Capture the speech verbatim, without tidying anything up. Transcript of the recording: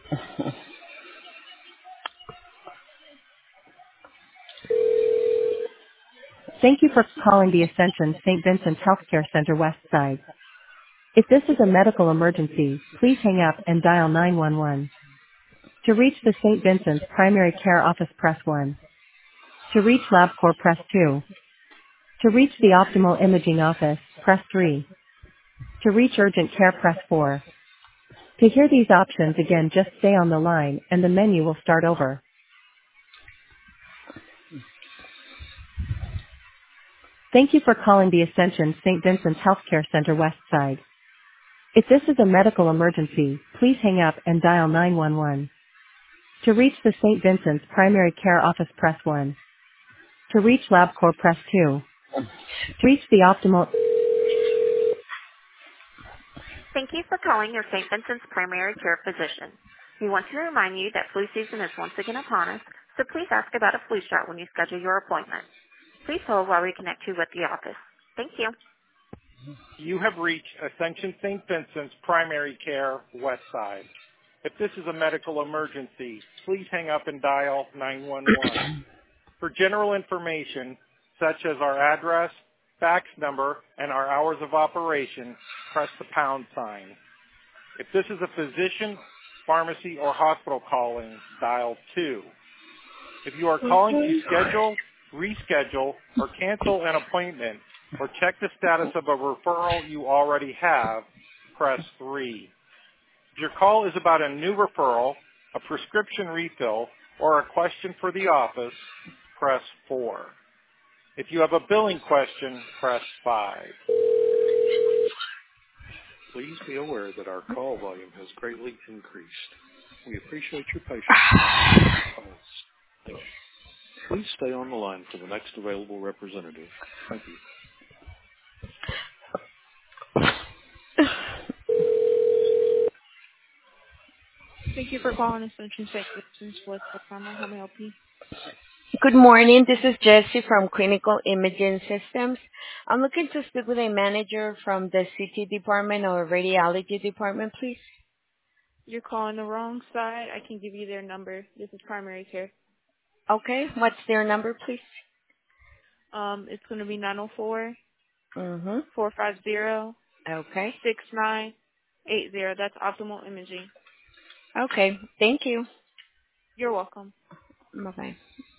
Thank you for calling the Ascension Saint Vincent's Healthcare Center West Side. If this is a medical emergency, please hang up and dial nine one one. To reach the Saint Vincent's Primary Care Office, press one. To reach LabCorp, press two. To reach the Optimal Imaging Office, press three. To reach Urgent Care, press four. To hear these options again, just stay on the line and the menu will start over. Thank you for calling the Ascension Saint Vincent's Healthcare Center West Side. If this is a medical emergency, please hang up and dial nine one one. To reach the Saint Vincent's Primary Care Office, press one. To reach LabCorp, press two. To reach the Optimal... Thank you for calling your Saint Vincent's Primary Care physician. We want to remind you that flu season is once again upon us, so please ask about a flu shot when you schedule your appointment. Please hold while we connect you with the office. Thank you. You have reached Ascension Saint Vincent's Primary Care West Side. If this is a medical emergency, please hang up and dial nine one one. For general information, such as our address, fax number, and our hours of operation, press the pound sign. If this is a physician, pharmacy, or hospital calling, dial two. If you are calling to schedule, reschedule, or cancel an appointment, or check the status of a referral you already have, press three. If your call is about a new referral, a prescription refill, or a question for the office, press four. If you have a billing question, press five. Please be aware that our call volume has greatly increased. We appreciate your patience and your calls. Thank you. Please stay on the line for the next available representative. Thank you. Thank you for calling Ascension Saint Vincent's West Side. How may I help you? Good morning. This is Jessie from Clinical Imaging Systems. I'm looking to speak with a manager from the C T department or radiology department, please. You're calling the wrong side. I can give you their number. This is primary care. Okay. What's their number, please? Um, it's going to be nine oh four, Mm-hmm. four five zero, Okay. six nine eight zero. That's Optimal Imaging. Okay. Thank you. You're welcome. Bye-bye.